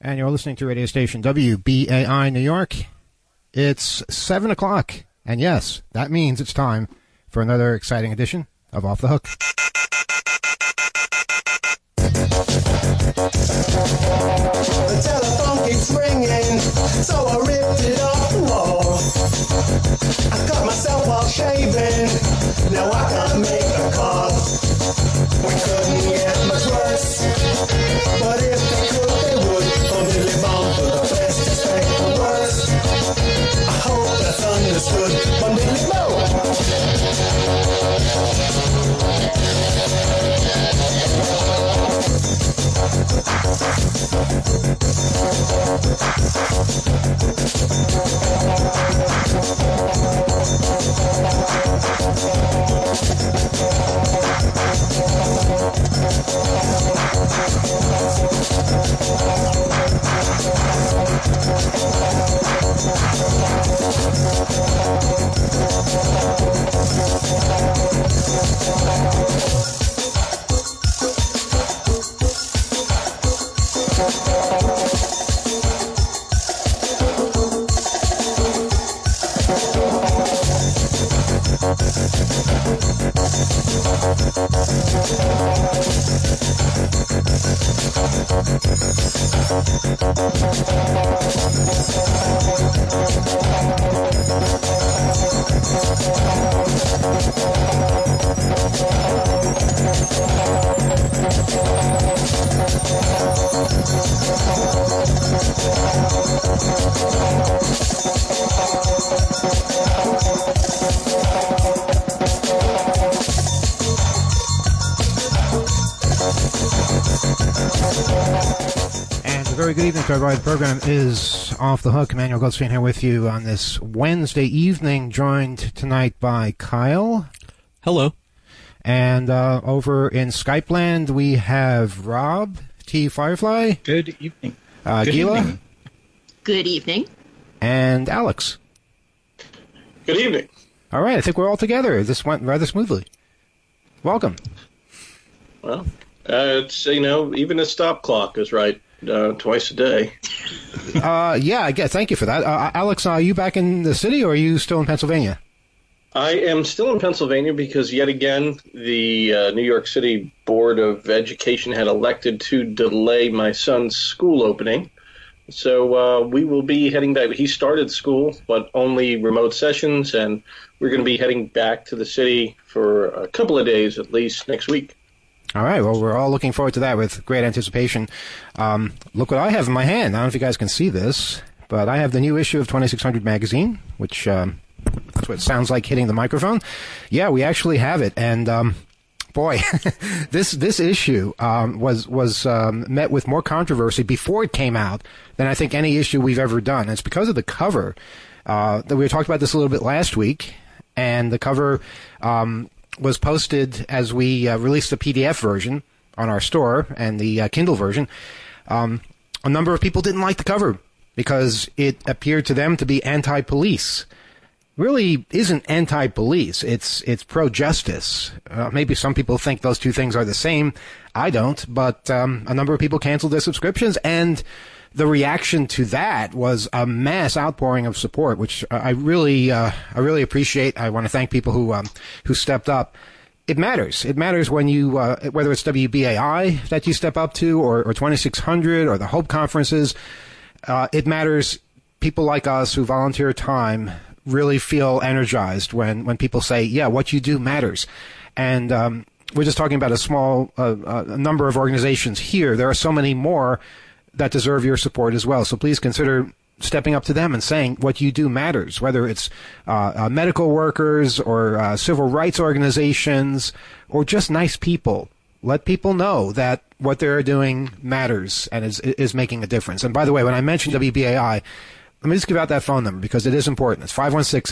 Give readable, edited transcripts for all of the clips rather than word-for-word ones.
And you're listening to radio station WBAI New York. It's 7 o'clock. And yes, that means it's time for another exciting edition of Off the Hook. The telephone keeps ringing, so I ripped it off the wall. I cut myself while shaving, now I can't make a call. We couldn't get much worse, but if they could, they would. Only bomb for the best, expect the worst. I hope that's understood. Only good evening to everybody. The program is Off the Hook. Emmanuel Goldstein here with you on this Wednesday evening, joined tonight by Kyle. Hello. And over in Skype land, we have Rob T. Firefly. Good evening. Gila. Evening. Good evening. And Alex. Good evening. All right, I think we're all together. This went rather smoothly. Welcome. Well, it's, even a stop clock is right. Twice a day. Yeah, I guess. Thank you for that. Alex, are you back in the city, or are you still in Pennsylvania? I am still in Pennsylvania because, yet again, the New York City Board of Education had elected to delay my son's school opening. So we will be heading back. He started school, but only remote sessions, and we're going to be heading back to the city for a couple of days at least next week. All right, well, we're all looking forward to that with great anticipation. Look what I have in my hand. I don't know if you guys can see this, but I have the new issue of 2600 magazine, which that's what it sounds like hitting the microphone. Yeah, we actually have it, and boy, this issue was met with more controversy before it came out than I think any issue we've ever done. And it's because of the cover. That we talked about this a little bit last week, and the cover was posted as we released the PDF version on our store and the Kindle version. A number of people didn't like the cover because it appeared to them to be anti-police. Really isn't anti-police. It's pro-justice. Maybe some people think those two things are the same. I don't, but a number of people canceled their subscriptions, and the reaction to that was a mass outpouring of support, which I really appreciate. I want to thank people who stepped up. It matters. It matters when you, whether it's WBAI that you step up to, or 2600, or the Hope conferences. It matters. People like us who volunteer time really feel energized when people say, yeah, what you do matters. And we're just talking about a small number of organizations here. There are so many more that deserve your support as well. So please consider stepping up to them and saying what you do matters, whether it's medical workers or civil rights organizations or just nice people. Let people know that what they're doing matters and is making a difference. And by the way, when I mentioned WBAI, let me just give out that phone number because it is important. It's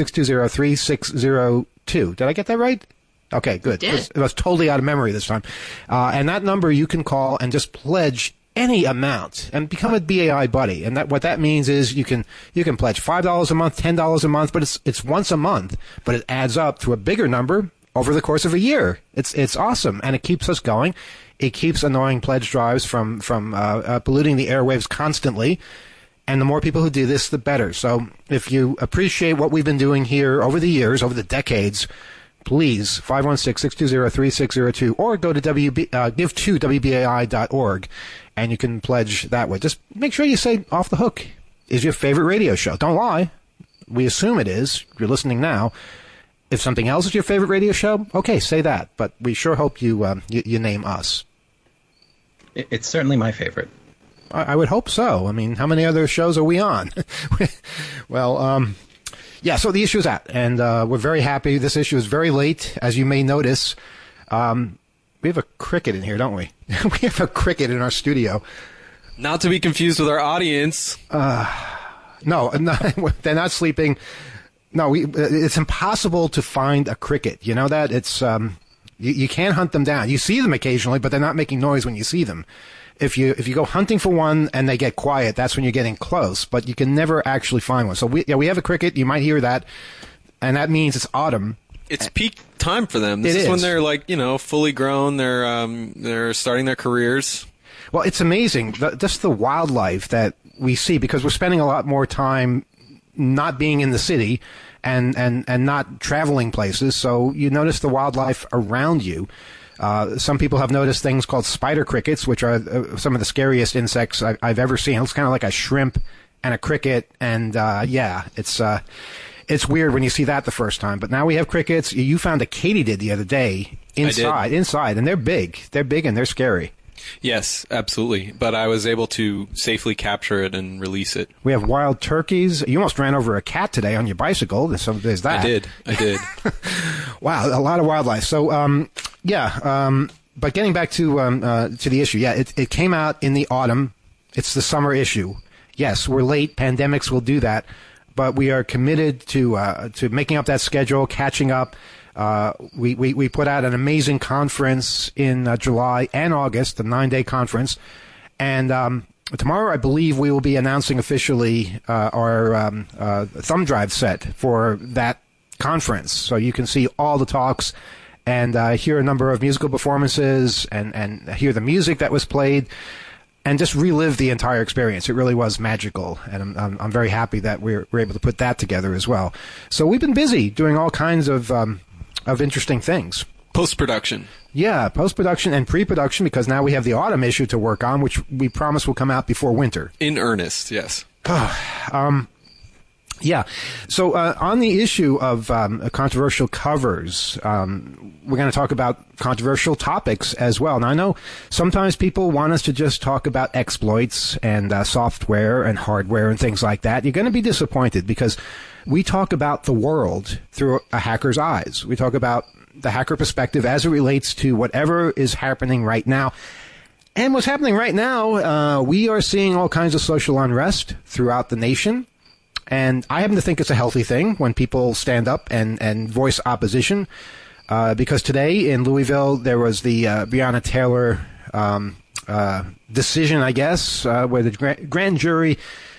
516-620-3602. Did I get that right? Okay, good. It was totally out of memory this time. And that number you can call and just pledge any amount and become a BAI buddy. And what that means is you can pledge $5 a month, $10 a month, but it's once a month, but it adds up to a bigger number over the course of a year. It's awesome, and it keeps us going. It keeps annoying pledge drives from polluting the airwaves constantly. And the more people who do this, the better. So if you appreciate what we've been doing here over the years, over the decades, please, 516-620-3602, or go to give to WBAI.org, and you can pledge that way. Just make sure you say Off the Hook is your favorite radio show. Don't lie. We assume it is. You're listening now. If something else is your favorite radio show, okay, say that. But we sure hope you name us. It's certainly my favorite. I would hope so. I mean, how many other shows are we on? Well, yeah, so the issue is that, and we're very happy. This issue is very late, as you may notice. We have a cricket in here, don't we? We have a cricket in our studio. Not to be confused with our audience. No, they're not sleeping. No, it's impossible to find a cricket. You know that? It's you can't hunt them down. You see them occasionally, but they're not making noise when you see them. If you go hunting for one and they get quiet, that's when you're getting close. But you can never actually find one. So we have a cricket. You might hear that, and that means it's autumn. It's peak time for them. This is when they're fully grown. They're starting their careers. Well, it's amazing just the wildlife that we see, because we're spending a lot more time not being in the city and not traveling places. So you notice the wildlife around you. Some people have noticed things called spider crickets, which are some of the scariest insects I've ever seen. It's kind of like a shrimp and a cricket, and it's weird when you see that the first time. But now we have crickets. You found a katydid the other day inside, and they're big. They're big and they're scary. Yes, absolutely. But I was able to safely capture it and release it. We have wild turkeys. You almost ran over a cat today on your bicycle. There's that. I did. Wow, a lot of wildlife. So, but getting back to the issue, it came out in the autumn. It's the summer issue. Yes, we're late. Pandemics will do that, but we are committed to making up that schedule, catching up. We put out an amazing conference in July and August, a 9-day conference, and tomorrow I believe we will be announcing officially our thumb drive set for that conference, so you can see all the talks and hear a number of musical performances and hear the music that was played and just relive the entire experience. It really was magical, and I'm very happy that we're able to put that together as well. So we've been busy doing all kinds of interesting things. Post-production. Yeah, post-production and pre-production, because now we have the autumn issue to work on, which we promise will come out before winter. In earnest, yes. Yeah. So on the issue of controversial covers, we're going to talk about controversial topics as well. Now, I know sometimes people want us to just talk about exploits and software and hardware and things like that. You're going to be disappointed, because we talk about the world through a hacker's eyes. We talk about the hacker perspective as it relates to whatever is happening right now. And what's happening right now, we are seeing all kinds of social unrest throughout the nation. And I happen to think it's a healthy thing when people stand up and voice opposition. Because today in Louisville, there was the Breonna Taylor decision, I guess, where the grand jury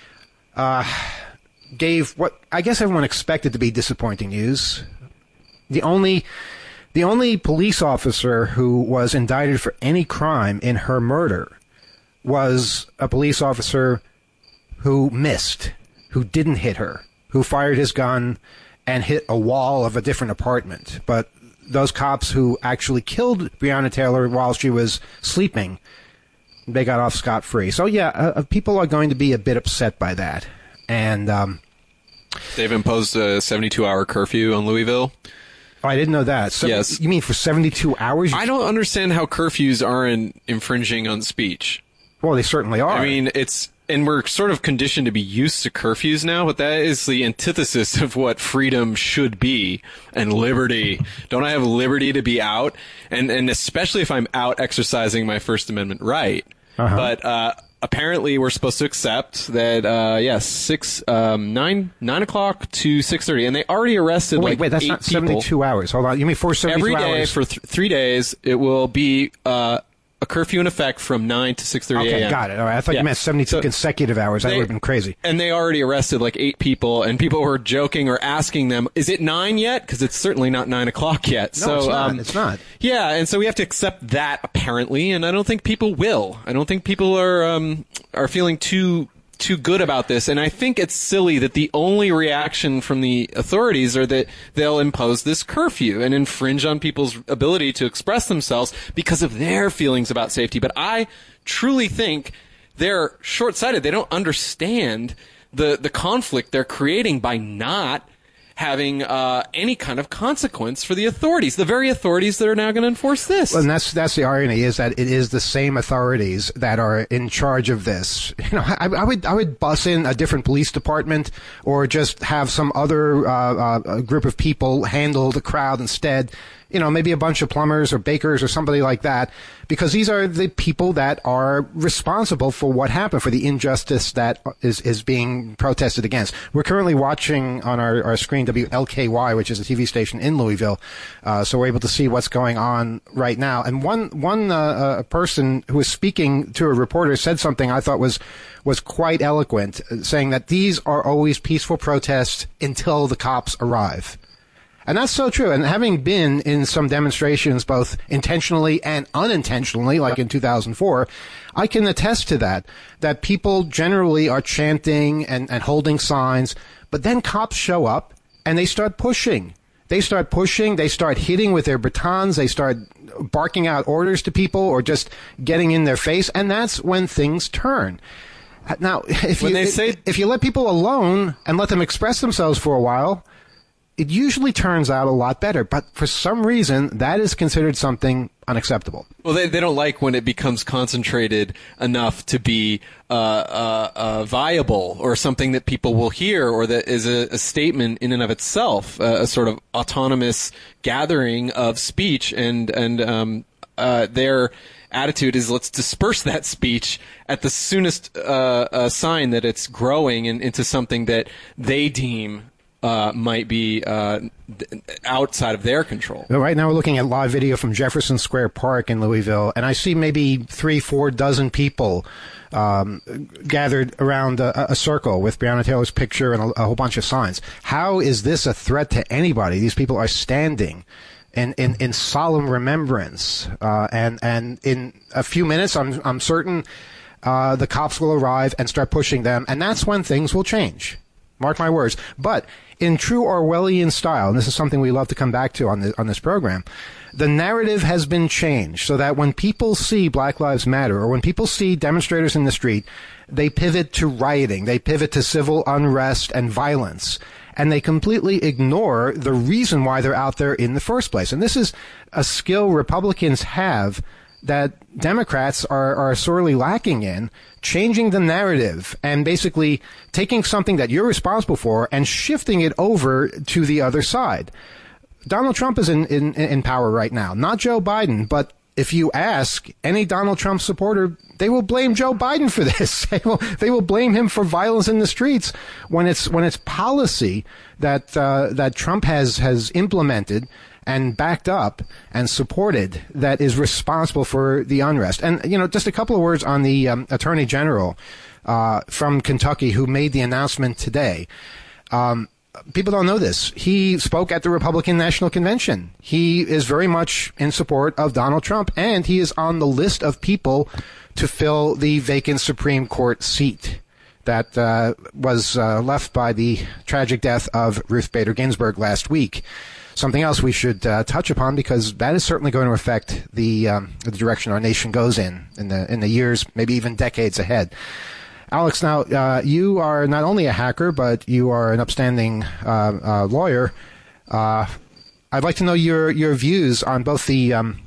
gave what I guess everyone expected to be disappointing news. The only police officer who was indicted for any crime in her murder was a police officer who missed, who didn't hit her, who fired his gun and hit a wall of a different apartment. But those cops who actually killed Breonna Taylor while she was sleeping, they got off scot-free. So, yeah, people are going to be a bit upset by that. And they've imposed a 72-hour curfew on Louisville. Oh, I didn't know that. So, yes. You mean for 72 hours? I don't understand how curfews aren't infringing on speech. Well, they certainly are. I mean, and we're sort of conditioned to be used to curfews now, but that is the antithesis of what freedom should be and liberty. Don't I have liberty to be out? And especially if I'm out exercising my First Amendment right. Uh-huh. But apparently we're supposed to accept that, 9 o'clock to 6:30. And they already arrested wait, that's 8 not people. 72 hours. Hold on. You mean for 72 hours? Every day for 3 days, it will be a curfew in effect from 9 to 6:30 Okay, a.m. got it. All right. I thought you meant 72 consecutive hours. That would have been crazy. And they already arrested like 8 people, and people were joking or asking them, "Is it 9 yet?" Because it's certainly not 9 o'clock yet. No, it's not. It's not. Yeah, and so we have to accept that apparently, and I don't think people will. I don't think people are feeling too good about this, and I think it's silly that the only reaction from the authorities are that they'll impose this curfew and infringe on people's ability to express themselves because of their feelings about safety. But I truly think they're short-sighted. They don't understand the conflict they're creating by not having any kind of consequence for the authorities, the very authorities that are now going to enforce this. Well, and that's the irony, is that it is the same authorities that are in charge of this. You know, I would bus in a different police department, or just have some other group of people handle the crowd instead. You know, maybe a bunch of plumbers or bakers or somebody like that, because these are the people that are responsible for what happened, for the injustice that is being protested against. We're currently watching on our screen WLKY, which is a TV station in Louisville, so we're able to see what's going on right now. And one person who was speaking to a reporter said something I thought was quite eloquent, saying that these are always peaceful protests until the cops arrive. And that's so true. And having been in some demonstrations, both intentionally and unintentionally, like in 2004, I can attest to that people generally are chanting and holding signs, but then cops show up and they start pushing. They start hitting with their batons, they start barking out orders to people or just getting in their face, and that's when things turn. Now, if you let people alone and let them express themselves for a while, it usually turns out a lot better, but for some reason, that is considered something unacceptable. Well, they don't like when it becomes concentrated enough to be viable, or something that people will hear, or that is a statement in and of itself, a sort of autonomous gathering of speech, and their attitude is, let's disperse that speech at the soonest sign that it's growing into something that they deem might be outside of their control. Well, right now we're looking at live video from Jefferson Square Park in Louisville, and I see maybe 3-4 dozen people gathered around a circle with Breonna Taylor's picture and a whole bunch of signs. How is this a threat to anybody? These people are standing in solemn remembrance, and in a few minutes, I'm certain the cops will arrive and start pushing them, and that's when things will change. Mark my words. But in true Orwellian style, and this is something we love to come back to on this program, the narrative has been changed so that when people see Black Lives Matter, or when people see demonstrators in the street, they pivot to rioting, they pivot to civil unrest and violence, and they completely ignore the reason why they're out there in the first place. And this is a skill Republicans have that Democrats are sorely lacking in, changing the narrative and basically taking something that you're responsible for and shifting it over to the other side. Donald Trump is in power right now, not Joe Biden, but if you ask any Donald Trump supporter, they will blame Joe Biden for this. They will blame him for violence in the streets when it's policy that Trump has implemented and backed up and supported that is responsible for the unrest. And, you know, just a couple of words on the Attorney General from Kentucky who made the announcement today. People don't know this. He spoke at the Republican National Convention. He is very much in support of Donald Trump, and he is on the list of people to fill the vacant Supreme Court seat that was left by the tragic death of Ruth Bader Ginsburg last week. Something else we should touch upon, because that is certainly going to affect the direction our nation goes in the years, maybe even decades ahead. Alex, now you are not only a hacker, but you are an upstanding lawyer. I'd like to know your views on both the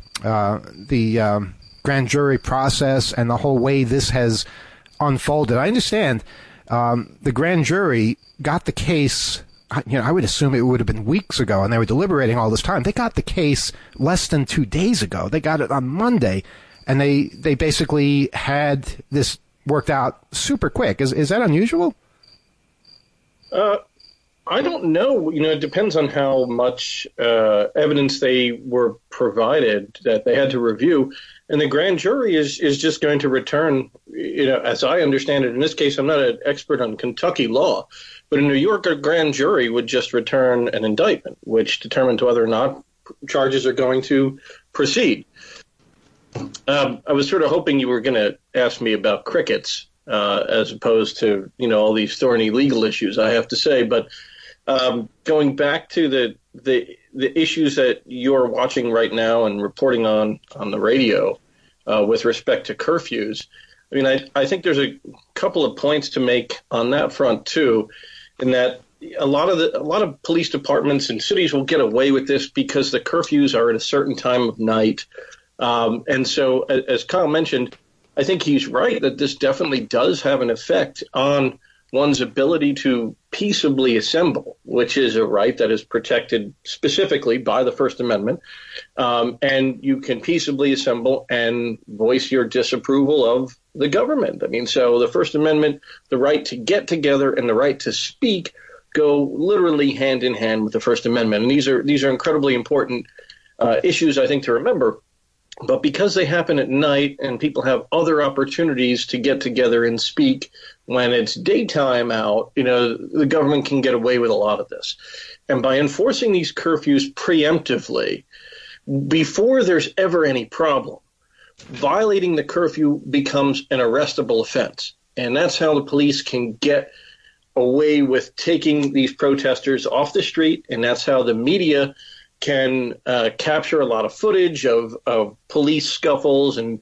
grand jury process and the whole way this has unfolded. I understand the grand jury got the case. You know, I would assume it would have been weeks ago, and they were deliberating all this time. They got the case less than 2 days ago. They got it on Monday, and they basically had this worked out super quick. Is that unusual? I don't know. It depends on how much evidence they were provided that they had to review. And the grand jury is just going to return, as I understand it. In this case, I'm not an expert on Kentucky law, but in New York, a grand jury would just return an indictment, which determines whether or not charges are going to proceed. I was sort of hoping you were going to ask me about crickets as opposed to, all these thorny legal issues, I have to say. But going back to the issues that you're watching right now and reporting on the radio with respect to curfews, I mean, I think there's a couple of points to make on that front, too, in that a lot of police departments and cities will get away with this because the curfews are at a certain time of night. And so, as Kyle mentioned, I think he's right that this definitely does have an effect on one's ability to peaceably assemble, which is a right that is protected specifically by the First Amendment. And you can peaceably assemble and voice your disapproval of the government. I mean, so the First Amendment, the right to get together and the right to speak go literally hand in hand with the First Amendment. And these are incredibly important issues, I think, to remember. But because they happen at night and people have other opportunities to get together and speak when it's daytime out, the government can get away with a lot of this. And by enforcing these curfews preemptively, before there's ever any problem, violating the curfew becomes an arrestable offense. And that's how the police can get away with taking these protesters off the street. And that's how the media can capture a lot of footage of police scuffles and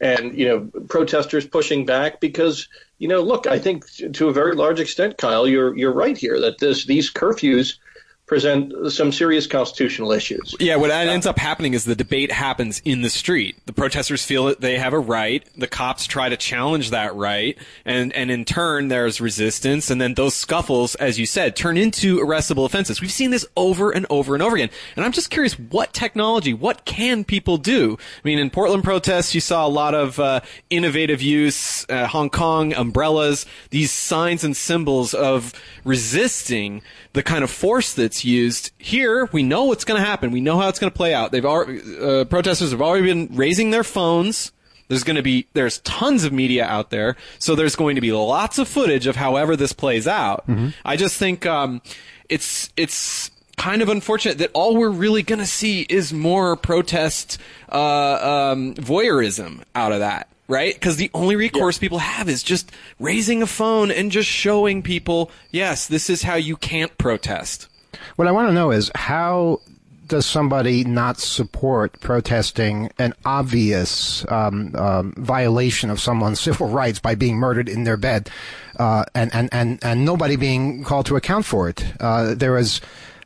protesters pushing back because, look, I think to a very large extent, Kyle, you're right here that these curfews present some serious constitutional issues. Yeah, what ends up happening is the debate happens in the street. The protesters feel that they have a right. The cops try to challenge that right. And in turn, there's resistance. And then those scuffles, as you said, turn into arrestable offenses. We've seen this over and over and over again. And I'm just curious, what technology, what can people do? I mean, in Portland protests, you saw a lot of innovative use, Hong Kong, umbrellas, these signs and symbols of resisting the kind of force that's used. Here, we know what's going to happen. We know how it's going to play out. Protesters have already been raising their phones. There's tons of media out there, so there's going to be lots of footage of however this plays out. Mm-hmm. I just think it's kind of unfortunate that all we're really going to see is more protest voyeurism out of that. Right? Because the only recourse people have is just raising a phone and just showing people, yes, this is how you can't protest. What I want to know is, how does somebody not support protesting an obvious violation of someone's civil rights by being murdered in their bed and nobody being called to account for it? There was,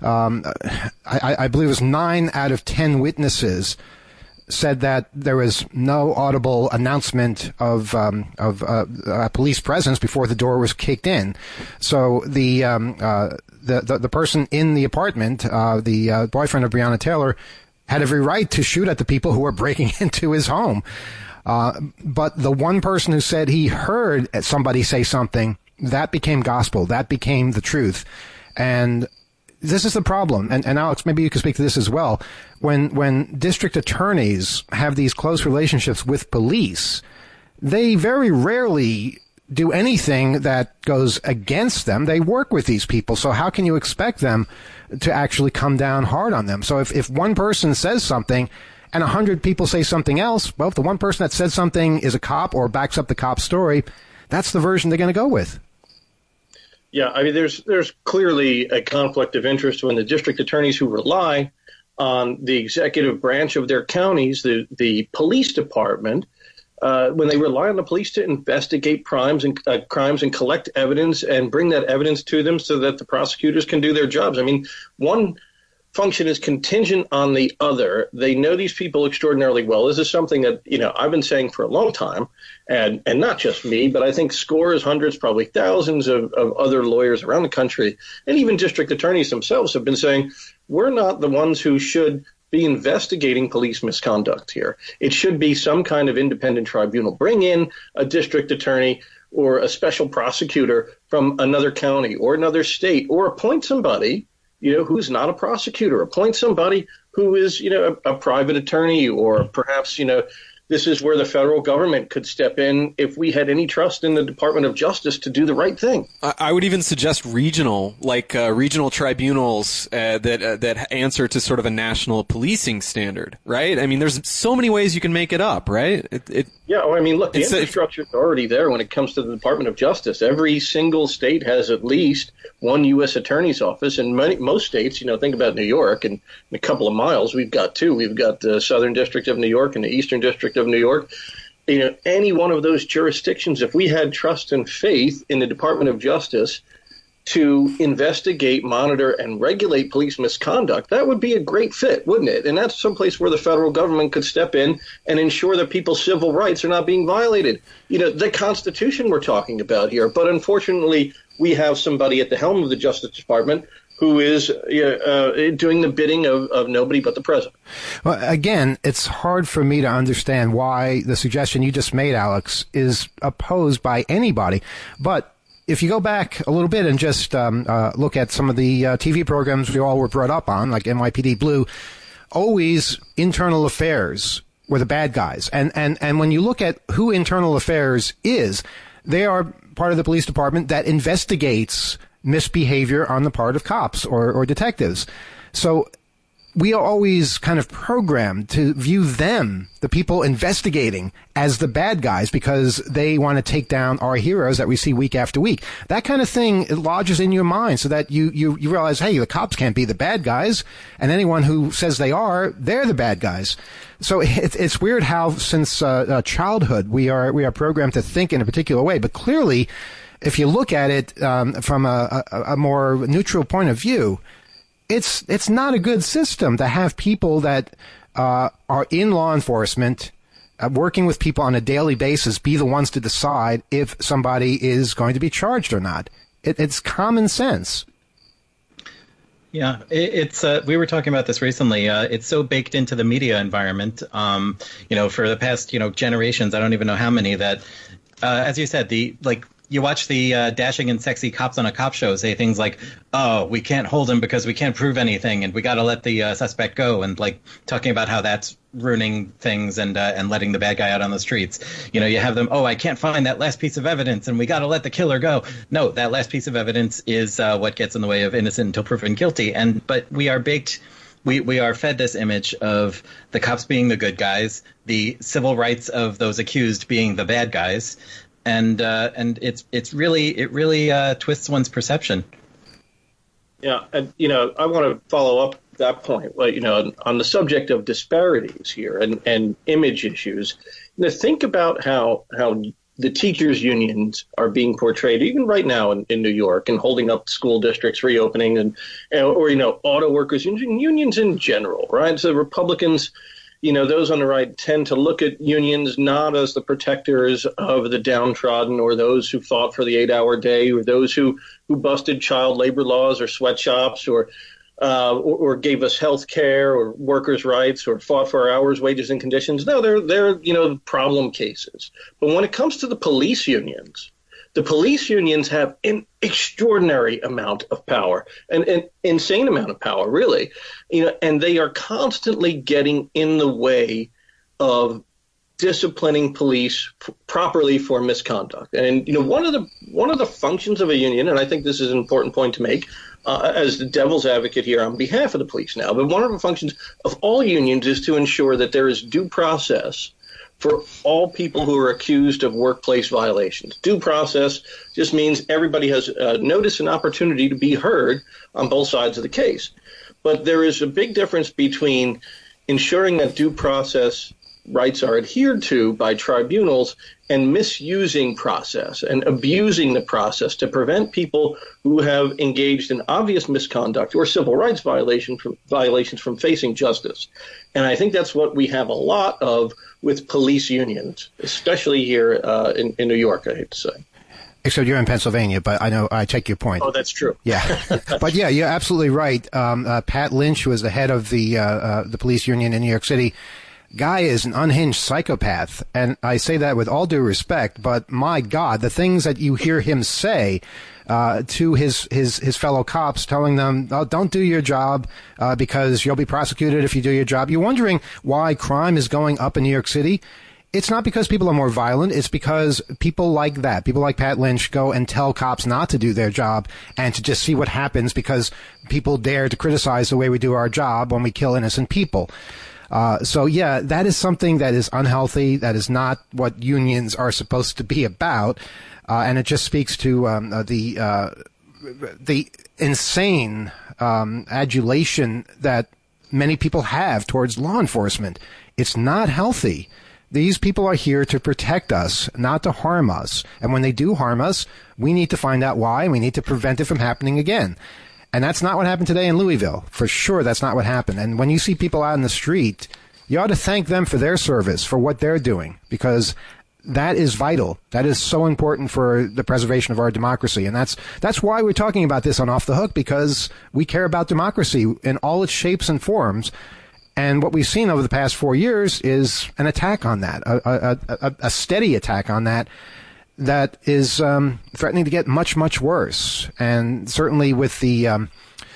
I believe it was 9 out of 10 witnesses said that there was no audible announcement of police presence before the door was kicked in. So the person in the apartment, the boyfriend of Breonna Taylor, had every right to shoot at the people who were breaking into his home. But the one person who said he heard somebody say something, that became gospel. That became the truth. And this is the problem. And Alex, maybe you can speak to this as well. When district attorneys have these close relationships with police, they very rarely do anything that goes against them. They work with these people. So how can you expect them to actually come down hard on them? So if one person says something and 100 people say something else, well, if the one person that said something is a cop or backs up the cop's story, that's the version they're going to go with. Yeah, I mean, there's clearly a conflict of interest when the district attorneys who rely on the executive branch of their counties, the police department, when they rely on the police to investigate crimes and collect evidence and bring that evidence to them so that the prosecutors can do their jobs. I mean, one function is contingent on the other. They know these people extraordinarily well. This is something that, I've been saying for a long time, and not just me, but I think scores, hundreds, probably thousands of other lawyers around the country, and even district attorneys themselves have been saying, we're not the ones who should be investigating police misconduct here. It should be some kind of independent tribunal. Bring in a district attorney or a special prosecutor from another county or another state, or appoint somebody, who's not a prosecutor. Appoint somebody who is, a private attorney, or perhaps, this is where the federal government could step in if we had any trust in the Department of Justice to do the right thing. I would even suggest regional tribunals that answer to sort of a national policing standard, right? I mean, there's so many ways you can make it up, right? Look, the infrastructure is already there when it comes to the Department of Justice. Every single state has at least one U.S. Attorney's office, and most states, think about New York, and in a couple of miles we've got two. We've got the Southern District of New York and the Eastern District of New York. Any one of those jurisdictions, if we had trust and faith in the Department of Justice to investigate, monitor, and regulate police misconduct, that would be a great fit, wouldn't it? And that's someplace where the federal government could step in and ensure that people's civil rights are not being violated. The Constitution we're talking about here. But unfortunately, we have somebody at the helm of the Justice Department who is doing the bidding of nobody but the president. Well, again, it's hard for me to understand why the suggestion you just made, Alex, is opposed by anybody. But if you go back a little bit and just look at some of the TV programs we all were brought up on, like NYPD Blue, always internal affairs were the bad guys. And when you look at who internal affairs is, they are part of the police department that investigates misbehavior on the part of cops or detectives. So we are always kind of programmed to view them, the people investigating, as the bad guys because they want to take down our heroes that we see week after week. That kind of thing, it lodges in your mind so that you realize, hey, the cops can't be the bad guys, and anyone who says they are, they're the bad guys. So it's weird how since childhood we are programmed to think in a particular way. But clearly, if you look at it from a more neutral point of view, it's not a good system to have people that are in law enforcement working with people on a daily basis be the ones to decide if somebody is going to be charged or not. It's common sense. Yeah, it's we were talking about this recently. It's so baked into the media environment, for the past, generations, I don't even know how many, that, as you said, you watch the dashing and sexy cops on a cop show say things like, oh, we can't hold him because we can't prove anything and we got to let the suspect go, and talking about how that's ruining things and letting the bad guy out on the streets. You have them, oh, I can't find that last piece of evidence and we got to let the killer go. No, that last piece of evidence is what gets in the way of innocent until proven guilty. But we are baked. We are fed this image of the cops being the good guys, the civil rights of those accused being the bad guys. And it really twists one's perception. Yeah, and I want to follow up that point. On the subject of disparities here and image issues, think about how the teachers' unions are being portrayed, even right now in New York, and holding up school districts reopening, or auto workers unions in general, right? So Republicans, those on the right tend to look at unions not as the protectors of the downtrodden or those who fought for the 8-hour day or those who busted child labor laws or sweatshops or gave us health care or workers' rights or fought for our hours, wages, and conditions. No, they're problem cases. But when it comes to the police unions have an extraordinary amount of power, an insane amount of power, really, and they are constantly getting in the way of disciplining police properly for misconduct. And one of the functions of a union, and I think this is an important point to make as the devil's advocate here on behalf of the police now, but one of the functions of all unions is to ensure that there is due process for all people who are accused of workplace violations. Due process just means everybody has notice and opportunity to be heard on both sides of the case. But there is a big difference between ensuring that due process rights are adhered to by tribunals and misusing process and abusing the process to prevent people who have engaged in obvious misconduct or civil rights violations from facing justice. And I think that's what we have a lot of with police unions, especially here in New York, I hate to say. Except you're in Pennsylvania, but I know I take your point. Oh, that's true. Yeah, but yeah, you're absolutely right. Pat Lynch, who was the head of the police union in New York City, guy is an unhinged psychopath, and I say that with all due respect. But my God, the things that you hear him say to his fellow cops, telling them, "Oh, don't do your job because you'll be prosecuted if you do your job." You're wondering why crime is going up in New York City. It's not because people are more violent. It's because people like that, people like Pat Lynch, go and tell cops not to do their job and to just see what happens because people dare to criticize the way we do our job when we kill innocent people. So, yeah, that is something that is unhealthy. That is not what unions are supposed to be about. And it just speaks to the insane adulation that many people have towards law enforcement. It's not healthy. These people are here to protect us, not to harm us. And when they do harm us, we need to find out why, and we need to prevent it from happening again. And that's not what happened today in Louisville. For sure, that's not what happened. And when you see people out in the street, you ought to thank them for their service, for what they're doing, because that is vital. That is so important for the preservation of our democracy. And that's why we're talking about this on Off the Hook, because we care about democracy in all its shapes and forms. And what we've seen over the past 4 years is an attack on that, a steady attack on that is threatening to get much, much worse. And certainly with the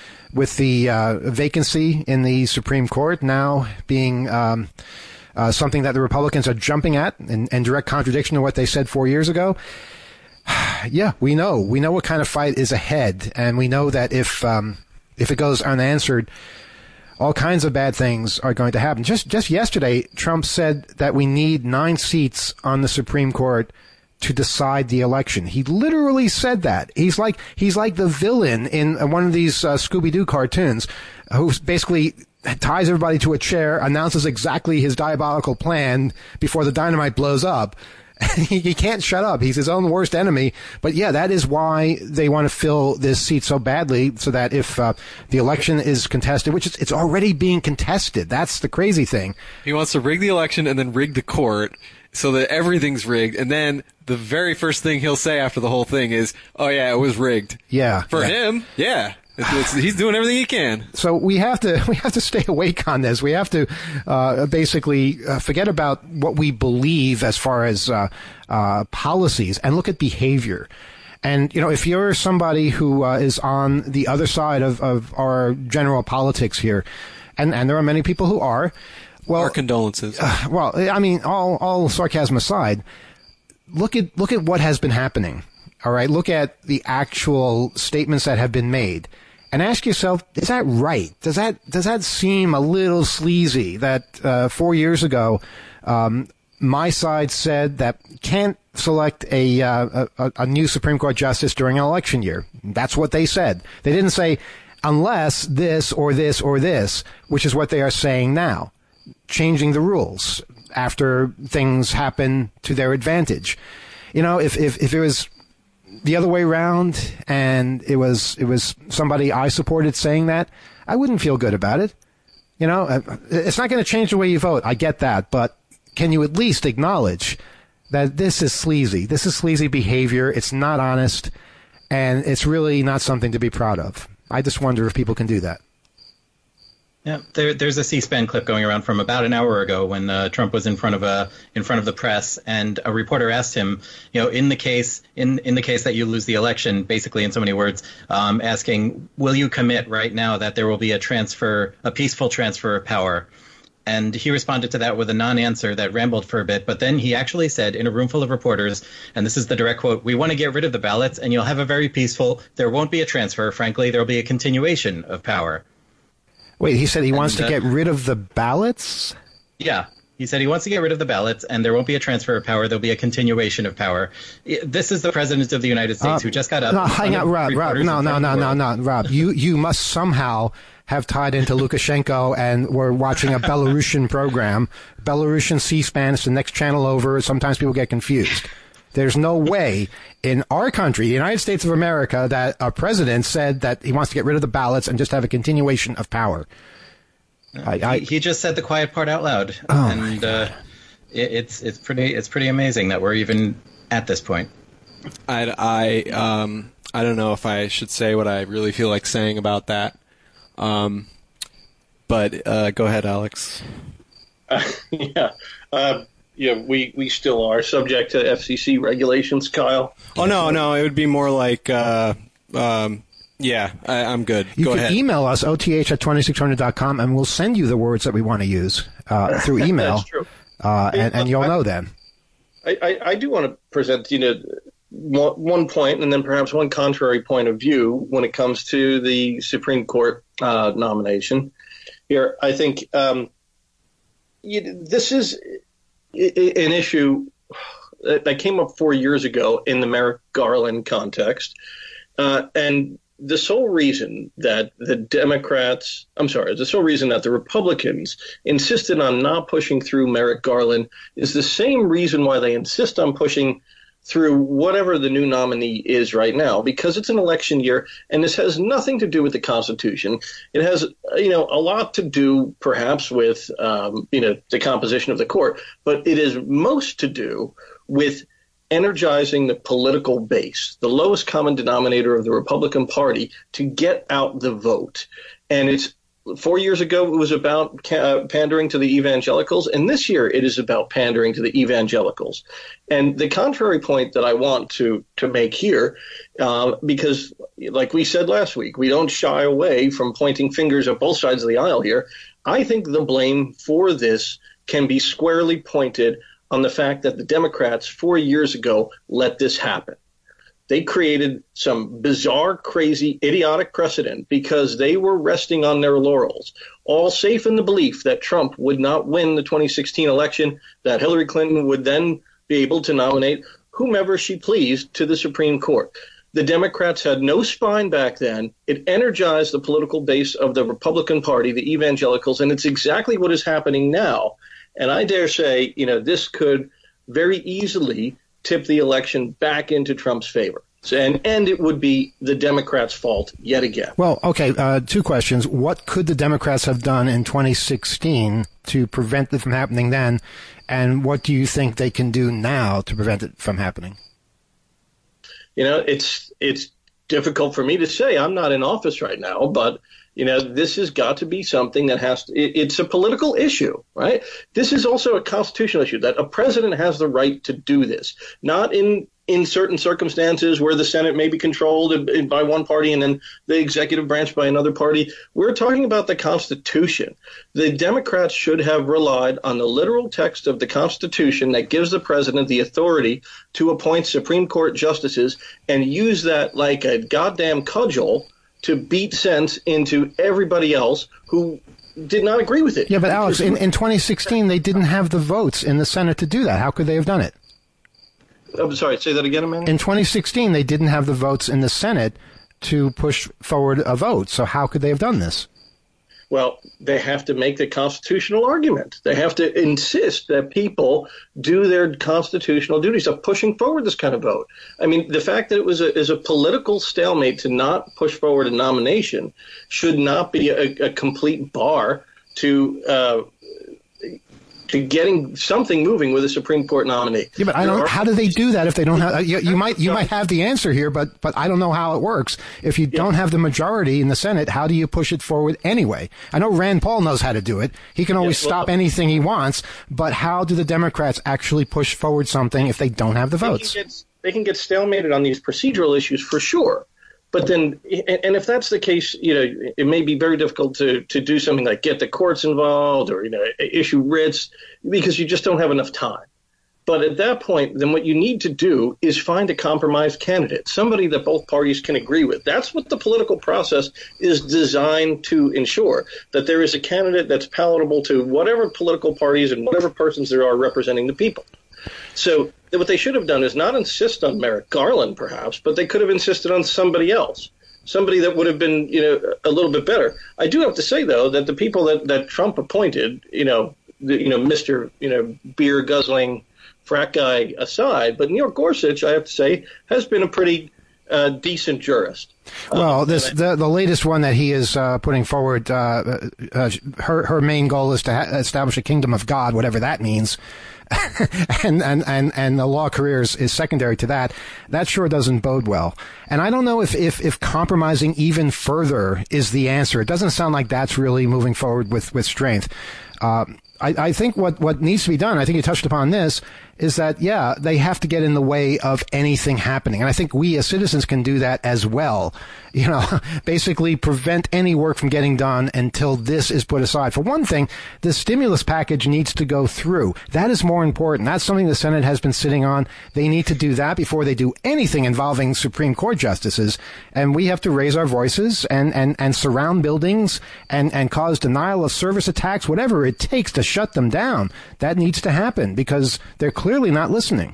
vacancy in the Supreme Court now being something that the Republicans are jumping at in direct contradiction to what they said 4 years ago. Yeah, we know what kind of fight is ahead, and we know that if it goes unanswered, all kinds of bad things are going to happen. Just yesterday, Trump said that we need 9 seats on the Supreme Court to decide the election. He literally said that. He's like the villain in one of these Scooby-Doo cartoons, who basically ties everybody to a chair, announces exactly his diabolical plan before the dynamite blows up. He can't shut up. He's his own worst enemy. But yeah, that is why they want to fill this seat so badly, so that if the election is contested, which it's already being contested. That's the crazy thing. He wants to rig the election and then rig the court so that everything's rigged. And then the very first thing he'll say after the whole thing is, "Oh yeah, it was rigged." Yeah. For him, yeah. He's doing everything he can. So we have to stay awake on this. We have to basically forget about what we believe as far as policies and look at behavior. And if you're somebody who is on the other side of our general politics here, and there are many people who are, well, our condolences. Well, I mean, all sarcasm aside, look at what has been happening. All right, look at the actual statements that have been made, and ask yourself: is that right? Does that seem a little sleazy? That 4 years ago, my side said that can't select a new Supreme Court justice during an election year. That's what they said. They didn't say unless this or this or this, which is what they are saying now, changing the rules after things happen to their advantage. If it was the other way around, and it was somebody I supported saying that, I wouldn't feel good about it. It's not going to change the way you vote. I get that, but can you at least acknowledge that this is sleazy? This is sleazy behavior. It's not honest, and it's really not something to be proud of. I just wonder if people can do that. Yeah, there's a C-SPAN clip going around from about an hour ago when Trump was in front of the press, and a reporter asked him, in the case that you lose the election, basically in so many words, asking, will you commit right now that there will be a peaceful transfer of power? And he responded to that with a non-answer that rambled for a bit. But then he actually said in a room full of reporters, and this is the direct quote, "We want to get rid of the ballots and you'll have a very peaceful, there won't be a transfer. Frankly, there'll be a continuation of power." Wait, he said he wants to get rid of the ballots? Yeah. He said he wants to get rid of the ballots, and there won't be a transfer of power. There'll be a continuation of power. This is the president of the United States who just got up. No, hang on, Rob. No, Rob. You must somehow have tied into Lukashenko, and we're watching a Belarusian program. Belarusian C-SPAN, it's the next channel over. Sometimes people get confused. There's no way in our country, the United States of America, that a president said that he wants to get rid of the ballots and just have a continuation of power. He just said the quiet part out loud, it's pretty amazing that we're even at this point. I don't know if I should say what I really feel like saying about that. But go ahead, Alex. Yeah. We still are subject to FCC regulations, Kyle. Oh, no, it would be more like, I'm good. You Go can ahead. email us, oth@2600.com, and we'll send you the words that we want to use through email. That's true. And you'll know them. I do want to present, one point and then perhaps one contrary point of view when it comes to the Supreme Court nomination. Here, I think this is an issue that came up 4 years ago in the Merrick Garland context. And the sole reason that the Republicans insisted on not pushing through Merrick Garland is the same reason why they insist on pushing through whatever the new nominee is right now, because it's an election year, and this has nothing to do with the Constitution. It has, a lot to do perhaps with, the composition of the court, but it is most to do with energizing the political base, the lowest common denominator of the Republican Party, to get out the vote. And it's 4 years ago, it was about pandering to the evangelicals, and this year it is about pandering to the evangelicals. And the contrary point that I want to make here, because like we said last week, we don't shy away from pointing fingers at both sides of the aisle here. I think the blame for this can be squarely pointed on the fact that the Democrats 4 years ago let this happen. They created some bizarre, crazy, idiotic precedent because they were resting on their laurels, all safe in the belief that Trump would not win the 2016 election, that Hillary Clinton would then be able to nominate whomever she pleased to the Supreme Court. The Democrats had no spine back then. It energized the political base of the Republican Party, the evangelicals, and it's exactly what is happening now. And I dare say, this could very easily tip the election back into Trump's favor. And it would be the Democrats' fault yet again. Well, okay, two questions. What could the Democrats have done in 2016 to prevent it from happening then? And what do you think they can do now to prevent it from happening? It's difficult for me to say. I'm not in office right now, but this has got to be something that it's a political issue, right? This is also a constitutional issue, that a president has the right to do this, not in certain circumstances where the Senate may be controlled by one party and then the executive branch by another party. We're talking about the Constitution. The Democrats should have relied on the literal text of the Constitution that gives the president the authority to appoint Supreme Court justices and use that like a goddamn cudgel to beat sense into everybody else who did not agree with it. Yeah, but Alex, in 2016, they didn't have the votes in the Senate to do that. How could they have done it? I'm sorry, say that again, Amanda? In 2016, they didn't have the votes in the Senate to push forward a vote. So how could they have done this? Well, they have to make the constitutional argument. They have to insist that people do their constitutional duties of pushing forward this kind of vote. I mean, the fact that it was a political stalemate to not push forward a nomination should not be a complete bar to getting something moving with a Supreme Court nominee. Yeah, but I don't. How do they do that if they don't have? You might have the answer here, but I don't know how it works. If you don't have the majority in the Senate, how do you push it forward anyway? I know Rand Paul knows how to do it. He can always stop anything he wants. But how do the Democrats actually push forward something if they don't have the votes? They can get stalemated on these procedural issues for sure. But then, and if that's the case, it may be very difficult to do something like get the courts involved or, issue writs because you just don't have enough time. But at that point, then what you need to do is find a compromise candidate, somebody that both parties can agree with. That's what the political process is designed to ensure, that there is a candidate that's palatable to whatever political parties and whatever persons there are representing the people. So what they should have done is not insist on Merrick Garland, perhaps, but they could have insisted on somebody else, somebody that would have been, a little bit better. I do have to say, though, that the people that Trump appointed, Mr. beer guzzling frat guy aside, but Neil Gorsuch, I have to say, has been a pretty decent jurist. Well, the latest one that he is putting forward, her main goal is to establish a kingdom of God, whatever that means. and the law career is secondary to that, that sure doesn't bode well. And I don't know if compromising even further is the answer. It doesn't sound like that's really moving forward with strength. I think what needs to be done, I think you touched upon this, is that, yeah, they have to get in the way of anything happening. And I think we as citizens can do that as well. You know, basically prevent any work from getting done until this is put aside. For one thing, the stimulus package needs to go through. That is more important. That's something the Senate has been sitting on. They need to do that before they do anything involving Supreme Court justices. And we have to raise our voices and surround buildings and cause denial of service attacks, whatever it takes to shut them down. That needs to happen because they're clearly not listening.